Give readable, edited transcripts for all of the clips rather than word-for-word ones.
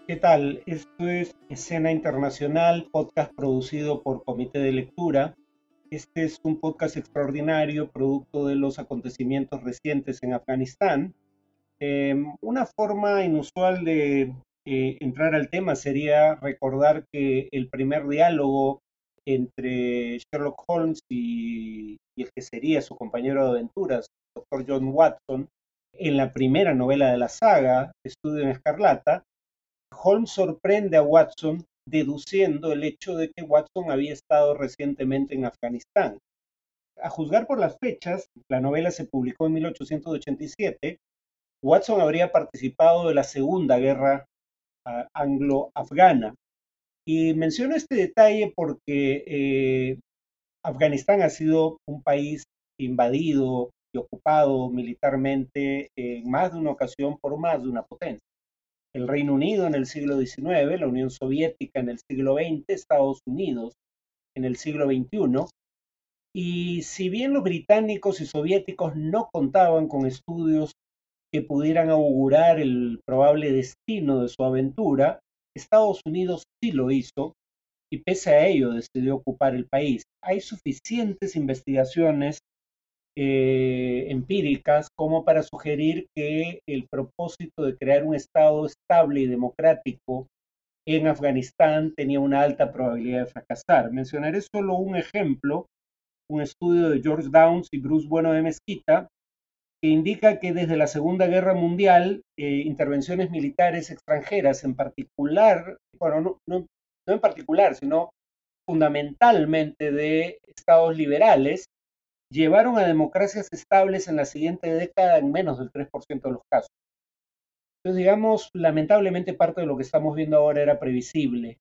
¿Qué tal? Esto es Escena Internacional, podcast producido por Comité de Lectura. Este es un podcast extraordinario, producto de los acontecimientos recientes en Afganistán. Una forma inusual de entrar al tema sería recordar que el primer diálogo entre Sherlock Holmes y el que sería su compañero de aventuras, Dr. John Watson, en la primera novela de la saga, Estudio en Escarlata. Holmes sorprende a Watson deduciendo el hecho de que Watson había estado recientemente en Afganistán. A juzgar por las fechas, la novela se publicó en 1887. Watson habría participado de la Segunda Guerra Anglo-Afgana. Y menciono este detalle porque Afganistán ha sido un país invadido y ocupado militarmente en más de una ocasión por más de una potencia. El Reino Unido en el siglo XIX, la Unión Soviética en el siglo XX, Estados Unidos en el siglo XXI. Y si bien los británicos y soviéticos no contaban con estudios que pudieran augurar el probable destino de su aventura, Estados Unidos sí lo hizo y pese a ello decidió ocupar el país. Hay suficientes investigaciones empíricas como para sugerir que el propósito de crear un Estado estable y democrático en Afganistán tenía una alta probabilidad de fracasar. Mencionaré solo un ejemplo, un estudio de George Downs y Bruce Bueno de Mezquita, que indica que desde la Segunda Guerra Mundial, intervenciones militares extranjeras, en particular, bueno, no en particular, sino fundamentalmente de estados liberales, llevaron a democracias estables en la siguiente década en menos del 3% de los casos. Entonces, digamos, lamentablemente parte de lo que estamos viendo ahora era previsible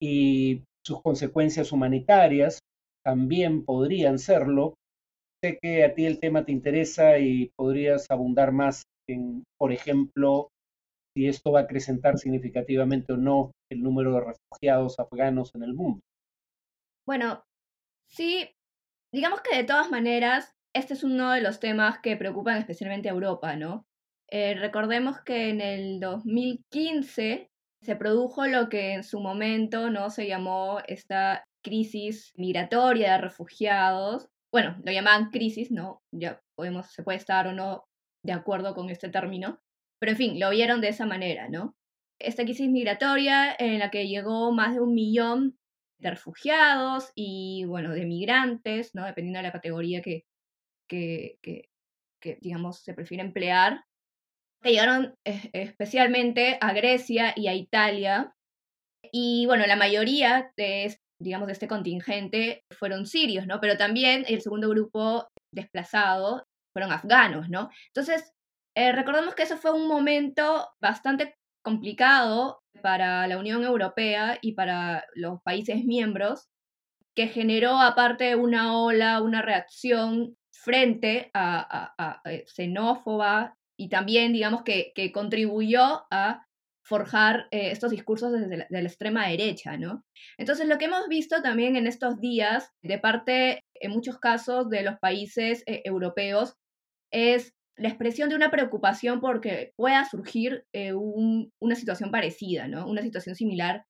y sus consecuencias humanitarias también podrían serlo. Sé que a ti el tema te interesa y podrías abundar más en, por ejemplo, si esto va a acrecentar significativamente o no el número de refugiados afganos en el mundo. Bueno, sí, digamos que de todas maneras, este es uno de los temas que preocupan especialmente a Europa, ¿no? Recordemos que en el 2015 se produjo lo que en su momento no se llamó esta crisis migratoria de refugiados. Bueno, lo llamaban crisis, ¿no? Ya se puede estar o no de acuerdo con este término, pero en fin, lo vieron de esa manera, ¿no? Esta crisis migratoria en la que llegó más de 1 millón de refugiados y, bueno, de migrantes, ¿no? Dependiendo de la categoría que, que, que digamos, se prefiere emplear, que llegaron especialmente a Grecia y a Italia. Y, bueno, la mayoría digamos, de este contingente fueron sirios, ¿no? Pero también el segundo grupo desplazado fueron afganos, ¿no? Entonces, recordemos que eso fue un momento bastante complicado para la Unión Europea y para los países miembros, que generó aparte una ola, una reacción frente a xenófoba y también, digamos, que contribuyó a forjar estos discursos desde de la extrema derecha, ¿no? Entonces, lo que hemos visto también en estos días, de parte, en muchos casos, de los países europeos, es la expresión de una preocupación porque pueda surgir una situación parecida, ¿no? Una situación similar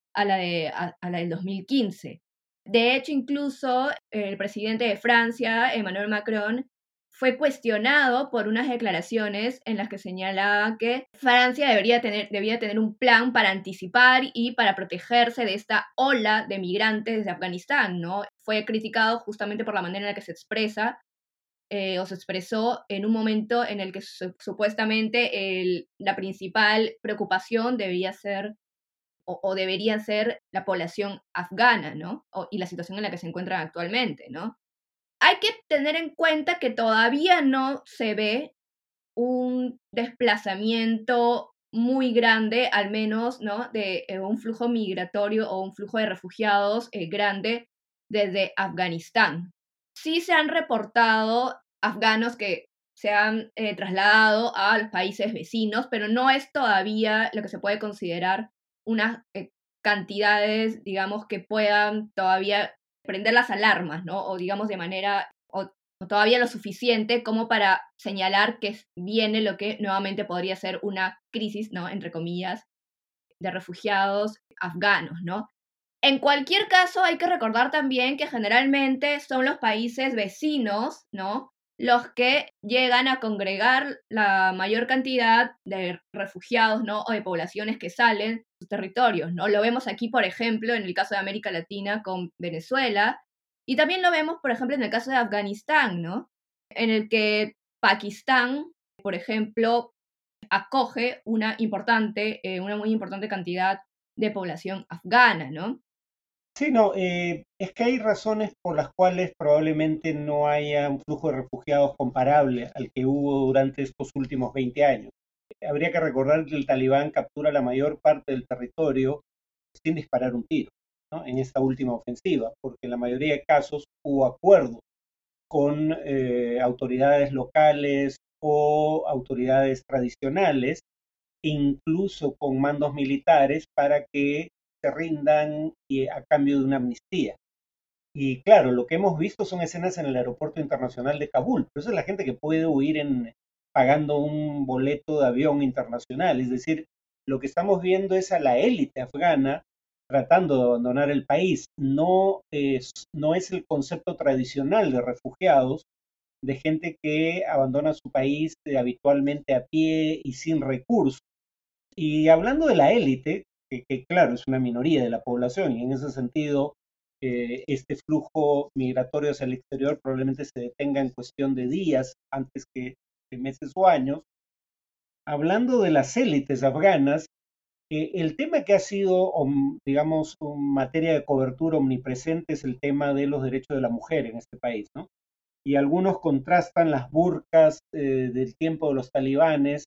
a la del 2015. De hecho, incluso el presidente de Francia, Emmanuel Macron, fue cuestionado por unas declaraciones en las que señalaba que Francia debía tener un plan para anticipar y para protegerse de esta ola de migrantes desde Afganistán, ¿no? Fue criticado justamente por la manera en la que se expresa o se expresó en un momento en el que supuestamente la principal preocupación debía ser o debería ser la población afgana, ¿no? Y la situación en la que se encuentran actualmente, ¿no? Hay que tener en cuenta que todavía no se ve un desplazamiento muy grande, al menos, ¿no? De un flujo migratorio o un flujo de refugiados grande desde Afganistán. Sí se han reportado afganos que se han trasladado a los países vecinos, pero no es todavía lo que se puede considerar unas cantidades, digamos, que puedan todavía prender las alarmas, ¿no? O digamos de manera, o todavía lo suficiente como para señalar que viene lo que nuevamente podría ser una crisis, ¿no? Entre comillas, de refugiados afganos, ¿no? En cualquier caso, hay que recordar también que generalmente son los países vecinos, ¿no? Los que llegan a congregar la mayor cantidad de refugiados, ¿no? O de poblaciones que salen de sus territorios, ¿no? Lo vemos aquí, por ejemplo, en el caso de América Latina con Venezuela, y también lo vemos, por ejemplo, en el caso de Afganistán, ¿no? En el que Pakistán, por ejemplo, acoge una muy importante cantidad de población afgana, ¿no? Sí, no, es que hay razones por las cuales probablemente no haya un flujo de refugiados comparable al que hubo durante estos últimos 20 años. Habría que recordar que el Talibán captura la mayor parte del territorio sin disparar un tiro, ¿no? En esta última ofensiva, porque en la mayoría de casos hubo acuerdos con autoridades locales o autoridades tradicionales, incluso con mandos militares, para que se rindan a cambio de una amnistía. Y claro, lo que hemos visto son escenas en el aeropuerto internacional de Kabul, pero eso es la gente que puede huir pagando un boleto de avión internacional. Es decir, lo que estamos viendo es a la élite afgana tratando de abandonar el país. No es el concepto tradicional de refugiados, de gente que abandona su país habitualmente a pie y sin recursos. Y hablando de la élite, que claro, es una minoría de la población y en ese sentido este flujo migratorio hacia el exterior probablemente se detenga en cuestión de días antes que de meses o años. Hablando de las élites afganas, el tema que ha sido, digamos, materia de cobertura omnipresente es el tema de los derechos de la mujer en este país, ¿no? Y algunos contrastan las burkas del tiempo de los talibanes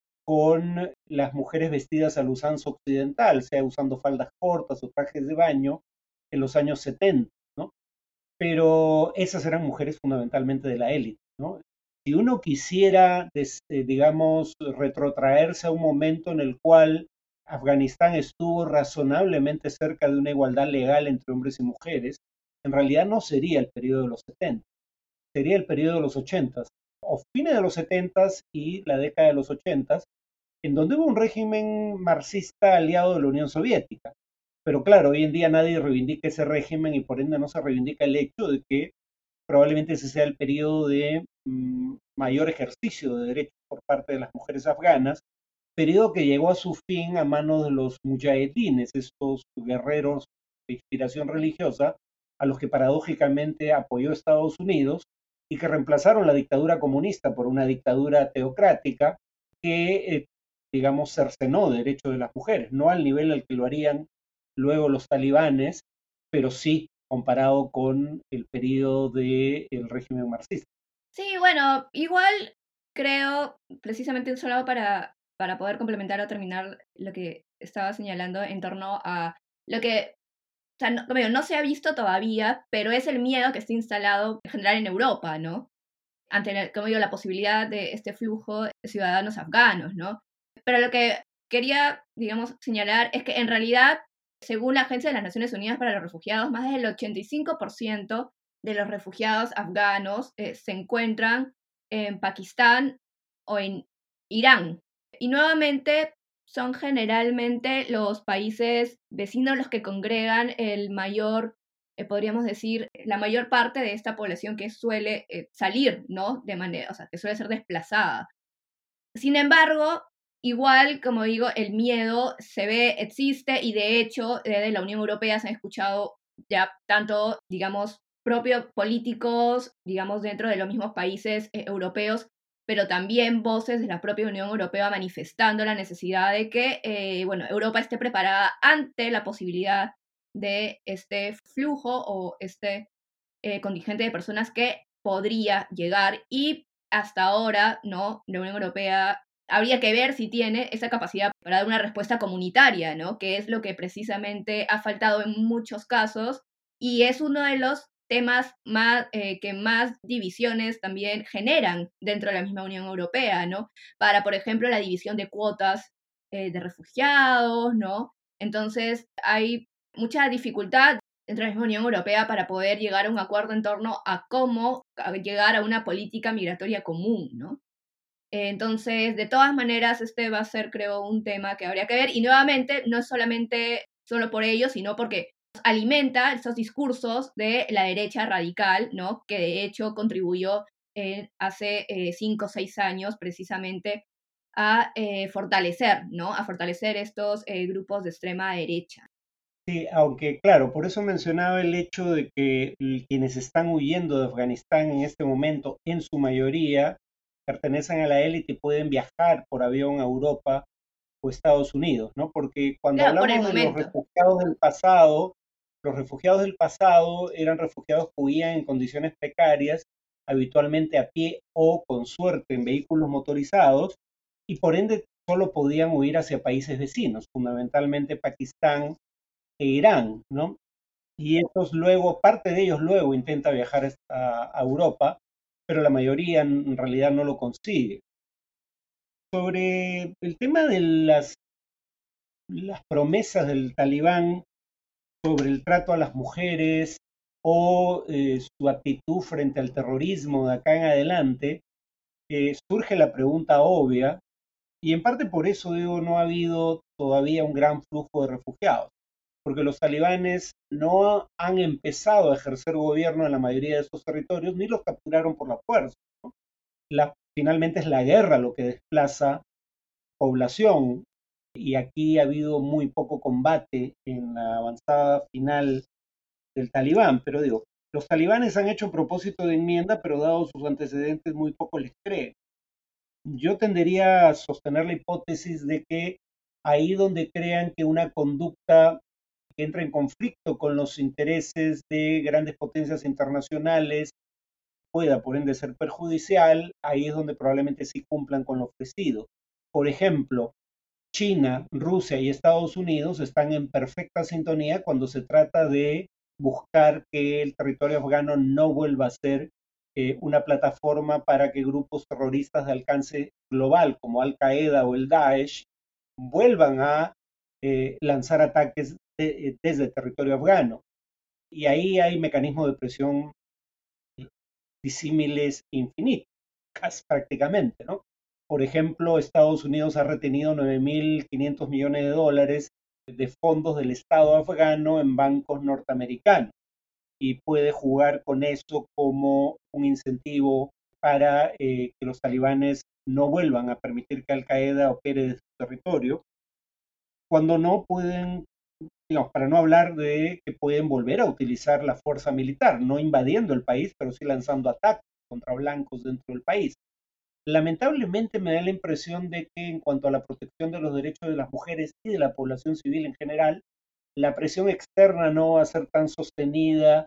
con las mujeres vestidas a la usanza occidental, sea usando faldas cortas o trajes de baño en los años 70, ¿no? Pero esas eran mujeres fundamentalmente de la élite, ¿no? Si uno quisiera, digamos, retrotraerse a un momento en el cual Afganistán estuvo razonablemente cerca de una igualdad legal entre hombres y mujeres, en realidad no sería el periodo de los 70, sería el periodo de los 80 o fines de los 70 y la década de los 80, en donde hubo un régimen marxista aliado de la Unión Soviética. Pero claro, hoy en día nadie reivindica ese régimen y por ende no se reivindica el hecho de que probablemente ese sea el periodo de mayor ejercicio de derechos por parte de las mujeres afganas, periodo que llegó a su fin a manos de los mujahedines, estos guerreros de inspiración religiosa, a los que paradójicamente apoyó Estados Unidos y que reemplazaron la dictadura comunista por una dictadura teocrática que, digamos, cercenó derechos de las mujeres, no al nivel al que lo harían luego los talibanes, pero sí comparado con el periodo del régimen marxista. Sí, bueno, igual creo, precisamente solo para poder complementar o terminar lo que estaba señalando en torno a lo que, o sea, no, como digo, no se ha visto todavía, pero es el miedo que está instalado en general en Europa, ¿no? Ante, como digo, la posibilidad de este flujo de ciudadanos afganos, ¿no? Pero lo que quería, digamos, señalar es que en realidad, según la Agencia de las Naciones Unidas para los Refugiados, más del 85% de los refugiados afganos se encuentran en Pakistán o en Irán. Y nuevamente son generalmente los países vecinos los que congregan el mayor, podríamos decir, la mayor parte de esta población que suele salir, ¿no? De manera, o sea, que suele ser desplazada. Sin embargo, igual, como digo, el miedo se ve, existe y de hecho desde la Unión Europea se han escuchado ya tanto, digamos, propios políticos, digamos, dentro de los mismos países europeos, pero también voces de la propia Unión Europea manifestando la necesidad de que, bueno, Europa esté preparada ante la posibilidad de este flujo o este contingente de personas que podría llegar y hasta ahora, ¿no? La Unión Europea habría que ver si tiene esa capacidad para dar una respuesta comunitaria, ¿no? Que es lo que precisamente ha faltado en muchos casos y es uno de los temas más, que más divisiones también generan dentro de la misma Unión Europea, ¿no? Para, por ejemplo, la división de cuotas de refugiados, ¿no? Entonces hay mucha dificultad dentro de la misma Unión Europea para poder llegar a un acuerdo en torno a cómo llegar a una política migratoria común, ¿no? Entonces, de todas maneras, este va a ser, creo, un tema que habría que ver. Y nuevamente, no es solamente solo por ello, sino porque alimenta estos discursos de la derecha radical, ¿no? Que de hecho contribuyó hace 5 o 6 años precisamente a fortalecer, ¿no? A fortalecer estos grupos de extrema derecha. Sí, aunque claro, por eso mencionaba el hecho de que quienes están huyendo de Afganistán en este momento, en su mayoría, pertenecen a la élite y pueden viajar por avión a Europa o Estados Unidos, ¿no? Porque cuando Claro, por el hablamos de momento. los refugiados del pasado eran refugiados que huían en condiciones precarias, habitualmente a pie o con suerte en vehículos motorizados, y por ende solo podían huir hacia países vecinos, fundamentalmente Pakistán e Irán, ¿no? Y estos luego, parte de ellos luego intenta viajar a Europa, pero la mayoría en realidad no lo consigue. Sobre el tema de las promesas del talibán sobre el trato a las mujeres o su actitud frente al terrorismo de acá en adelante, surge la pregunta obvia, y en parte por eso digo, no ha habido todavía un gran flujo de refugiados, porque los talibanes no han empezado a ejercer gobierno en la mayoría de esos territorios, ni los capturaron por la fuerza, ¿no? Finalmente es la guerra lo que desplaza población, y aquí ha habido muy poco combate en la avanzada final del talibán, pero digo, los talibanes han hecho propósito de enmienda, pero dado sus antecedentes muy poco les creen. Yo tendería a sostener la hipótesis de que ahí donde crean que una conducta que entra en conflicto con los intereses de grandes potencias internacionales pueda por ende ser perjudicial, ahí es donde probablemente sí cumplan con lo ofrecido. Por ejemplo, China, Rusia y Estados Unidos están en perfecta sintonía cuando se trata de buscar que el territorio afgano no vuelva a ser una plataforma para que grupos terroristas de alcance global como Al Qaeda o el Daesh vuelvan a lanzar ataques desde el territorio afgano. Y ahí hay mecanismos de presión disímiles infinitos, casi prácticamente, ¿no? Por ejemplo, Estados Unidos ha retenido 9.500 millones de dólares de fondos del Estado afgano en bancos norteamericanos y puede jugar con eso como un incentivo para que los talibanes no vuelvan a permitir que Al Qaeda opere desde su territorio, cuando no pueden, digamos, para no hablar de que pueden volver a utilizar la fuerza militar, no invadiendo el país, pero sí lanzando ataques contra blancos dentro del país. Lamentablemente me da la impresión de que en cuanto a la protección de los derechos de las mujeres y de la población civil en general, la presión externa no va a ser tan sostenida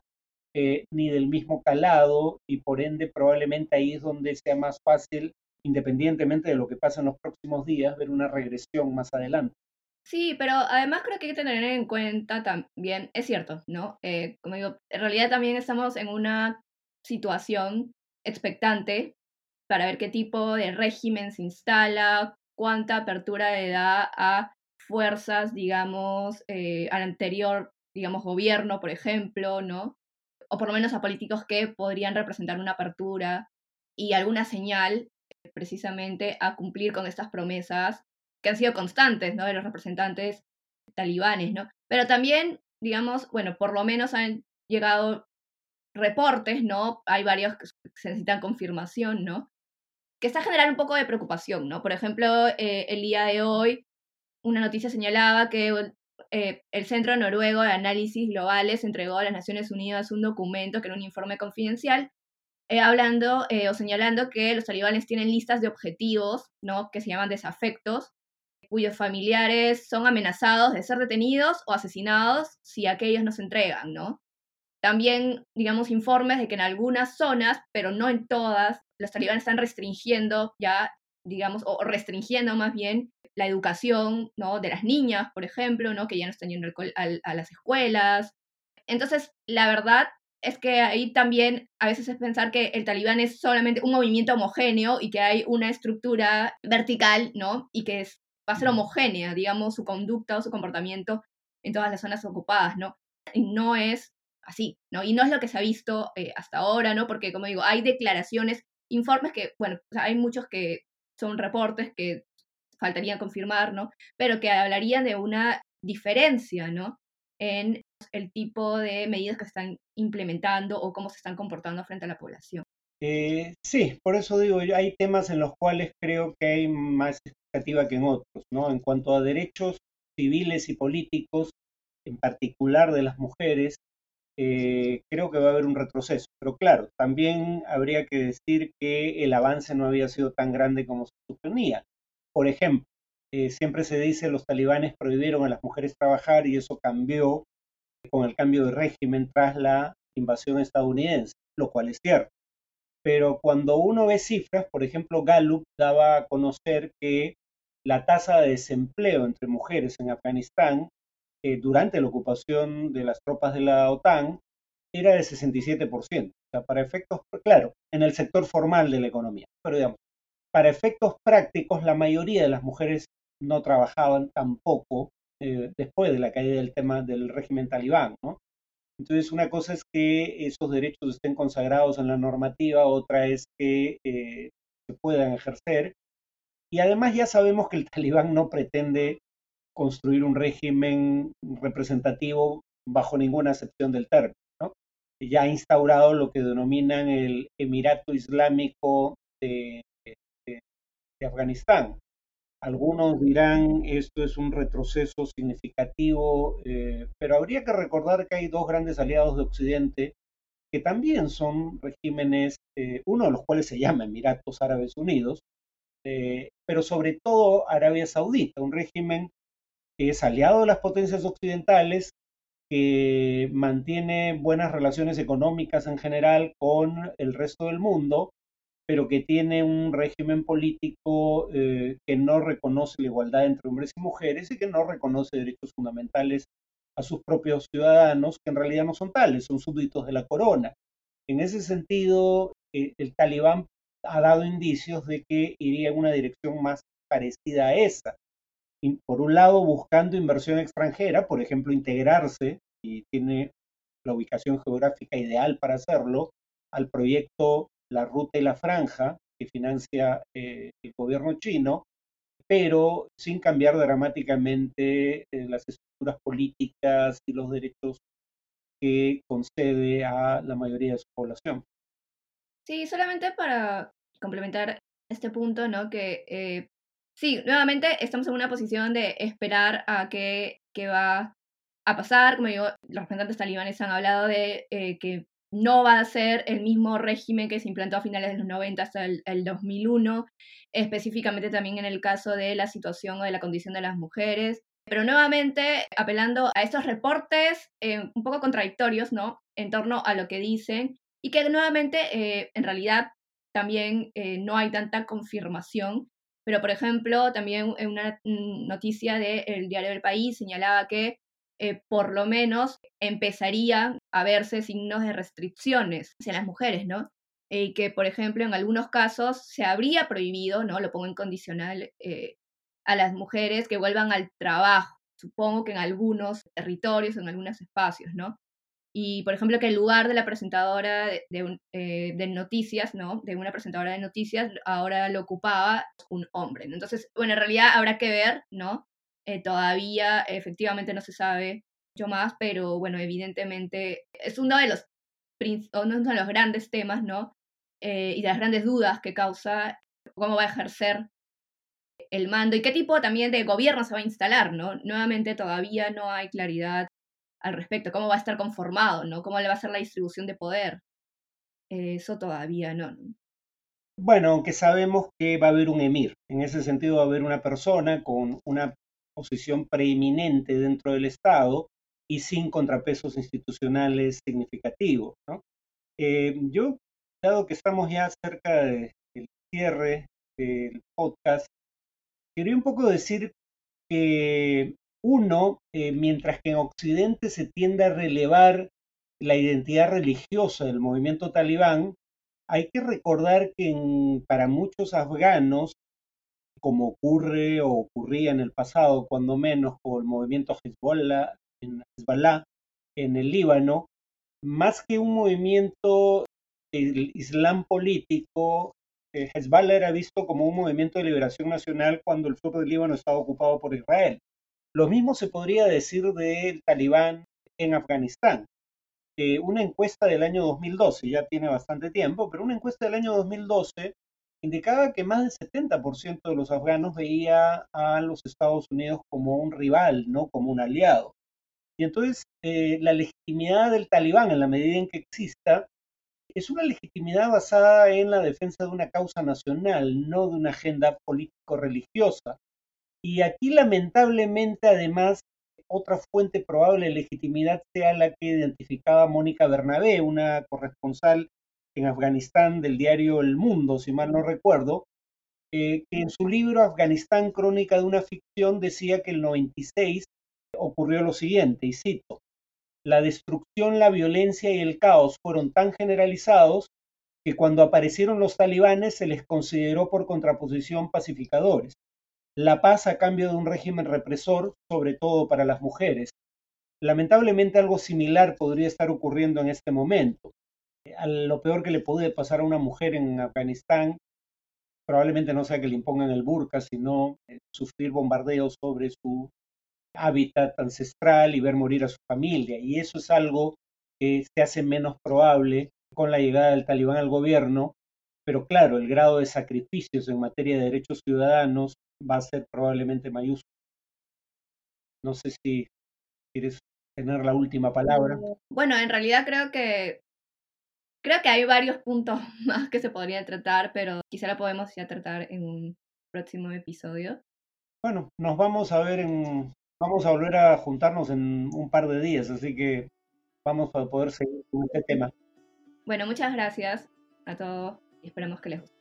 ni del mismo calado, y por ende probablemente ahí es donde sea más fácil, independientemente de lo que pase en los próximos días, ver una regresión más adelante. Sí, pero además creo que hay que tener en cuenta también, es cierto, ¿no? Como digo, en realidad también estamos en una situación expectante para ver qué tipo de régimen se instala, cuánta apertura le da a fuerzas, digamos, al anterior, digamos, gobierno, por ejemplo, ¿no? O por lo menos a políticos que podrían representar una apertura y alguna señal precisamente a cumplir con estas promesas que han sido constantes, ¿no? De los representantes talibanes, ¿no? Pero también, digamos, bueno, por lo menos han llegado reportes, ¿no? Hay varios que se necesitan confirmación, ¿no? Que está generando un poco de preocupación, ¿no? Por ejemplo, el día de hoy, una noticia señalaba que el Centro Noruego de Análisis Globales entregó a las Naciones Unidas un documento que era un informe confidencial, hablando o señalando que los talibanes tienen listas de objetivos, ¿no? Que se llaman desafectos, cuyos familiares son amenazados de ser detenidos o asesinados si aquellos no se entregan, ¿no? También, digamos, informes de que en algunas zonas, pero no en todas, los talibanes están restringiendo ya, digamos, o restringiendo más bien la educación, ¿no? De las niñas, por ejemplo, ¿no? Que ya no están yendo a las escuelas. Entonces, la verdad es que ahí también a veces es pensar que el talibán es solamente un movimiento homogéneo y que hay una estructura vertical, ¿no? Y que va a ser homogénea, digamos, su conducta o su comportamiento en todas las zonas ocupadas, ¿no? Y no es así, ¿no? Y no es lo que se ha visto hasta ahora, ¿no? Porque, como digo, hay declaraciones, informes que, bueno, o sea, hay muchos que son reportes que faltaría confirmar, ¿no? Pero que hablarían de una diferencia, ¿no? En el tipo de medidas que se están implementando o cómo se están comportando frente a la población. Sí, por eso digo, hay temas en los cuales creo que hay más expectativa que en otros, ¿no? En cuanto a derechos civiles y políticos, en particular de las mujeres, creo que va a haber un retroceso. Pero claro, también habría que decir que el avance no había sido tan grande como se suponía. Por ejemplo, siempre se dice los talibanes prohibieron a las mujeres trabajar y eso cambió con el cambio de régimen tras la invasión estadounidense, lo cual es cierto. Pero cuando uno ve cifras, por ejemplo, Gallup daba a conocer que la tasa de desempleo entre mujeres en Afganistán durante la ocupación de las tropas de la OTAN era de 67%. O sea, para efectos, claro, en el sector formal de la economía, pero digamos, para efectos prácticos, la mayoría de las mujeres no trabajaban tampoco después de la caída del tema del régimen talibán, ¿no? Entonces, una cosa es que esos derechos estén consagrados en la normativa, otra es que se puedan ejercer. Y además ya sabemos que el talibán no pretende construir un régimen representativo bajo ninguna acepción del término, ¿no? Ya ha instaurado lo que denominan el Emirato Islámico de, de, de Afganistán. Algunos dirán esto es un retroceso significativo, pero habría que recordar que hay dos grandes aliados de Occidente que también son regímenes, uno de los cuales se llama Emiratos Árabes Unidos, pero sobre todo Arabia Saudita, un régimen que es aliado de las potencias occidentales, que mantiene buenas relaciones económicas en general con el resto del mundo, pero que tiene un régimen político que no reconoce la igualdad entre hombres y mujeres y que no reconoce derechos fundamentales a sus propios ciudadanos, que en realidad no son tales, son súbditos de la corona. En ese sentido, el talibán ha dado indicios de que iría en una dirección más parecida a esa. Y por un lado, buscando inversión extranjera, por ejemplo, integrarse, y tiene la ubicación geográfica ideal para hacerlo, al proyecto La Ruta y la Franja, que financia el gobierno chino, pero sin cambiar dramáticamente las estructuras políticas y los derechos que concede a la mayoría de su población. Sí, solamente para complementar este punto, ¿no? Que sí, nuevamente estamos en una posición de esperar a qué va a pasar. Como digo, los representantes talibanes han hablado de que no va a ser el mismo régimen que se implantó a finales de los 90 hasta el 2001, específicamente también en el caso de la situación o de la condición de las mujeres. Pero nuevamente, apelando a estos reportes un poco contradictorios, ¿no? En torno a lo que dicen y que nuevamente en realidad también no hay tanta confirmación. Pero, por ejemplo, también en una noticia del diario del País señalaba que por lo menos empezarían a verse signos de restricciones hacia las mujeres, ¿no? Y que, por ejemplo, en algunos casos se habría prohibido, ¿no? Lo pongo en condicional, a las mujeres que vuelvan al trabajo, supongo que en algunos territorios, en algunos espacios, ¿no? Y, por ejemplo, que el lugar de la presentadora de noticias, ¿no? De una presentadora de noticias, ahora lo ocupaba un hombre, ¿no? Entonces, bueno, en realidad habrá que ver, ¿no? Todavía efectivamente no se sabe mucho más, pero bueno, evidentemente es uno de los grandes temas, ¿no? Y de las grandes dudas que causa cómo va a ejercer el mando y qué tipo también de gobierno se va a instalar, ¿no? Nuevamente todavía no hay claridad al respecto, cómo va a estar conformado, ¿no? Cómo le va a ser la distribución de poder. Eso todavía no. Bueno, aunque sabemos que va a haber un emir, en ese sentido va a haber una persona con una posición preeminente dentro del Estado y sin contrapesos institucionales significativos, ¿no? Yo, dado que estamos ya cerca del cierre del podcast, quería un poco decir que uno, mientras que en Occidente se tiende a relevar la identidad religiosa del movimiento talibán, hay que recordar que para muchos afganos, como ocurre o ocurría en el pasado, cuando menos con el movimiento Hezbollah en el Líbano, más que un movimiento del Islam político, Hezbollah era visto como un movimiento de liberación nacional cuando el sur del Líbano estaba ocupado por Israel. Lo mismo se podría decir del Talibán en Afganistán. Una encuesta del año 2012, ya tiene bastante tiempo, pero una encuesta del año 2012 indicaba que más del 70% de los afganos veía a los Estados Unidos como un rival, no como un aliado. Y entonces la legitimidad del Talibán, en la medida en que exista, es una legitimidad basada en la defensa de una causa nacional, no de una agenda político-religiosa. Y aquí lamentablemente además otra fuente probable de legitimidad sea la que identificaba Mónica Bernabé, una corresponsal en Afganistán del diario El Mundo, si mal no recuerdo, que en su libro Afganistán, Crónica de una ficción, decía que el 96 ocurrió lo siguiente, y cito: la destrucción, la violencia y el caos fueron tan generalizados que cuando aparecieron los talibanes se les consideró por contraposición pacificadores. La paz a cambio de un régimen represor, sobre todo para las mujeres. Lamentablemente algo similar podría estar ocurriendo en este momento. Lo peor que le puede pasar a una mujer en Afganistán probablemente no sea que le impongan el burka, sino sufrir bombardeos sobre su hábitat ancestral y ver morir a su familia. Y eso es algo que se hace menos probable con la llegada del talibán al gobierno, pero claro, el grado de sacrificios en materia de derechos ciudadanos va a ser probablemente mayúsculo. No sé si quieres tener la última palabra. Bueno, en realidad creo que hay varios puntos más que se podrían tratar, pero quizá la podemos ya tratar en un próximo episodio. Bueno, nos vamos a ver vamos a volver a juntarnos en un par de días, así que vamos a poder seguir con este tema. Bueno, muchas gracias a todos y esperemos que les guste.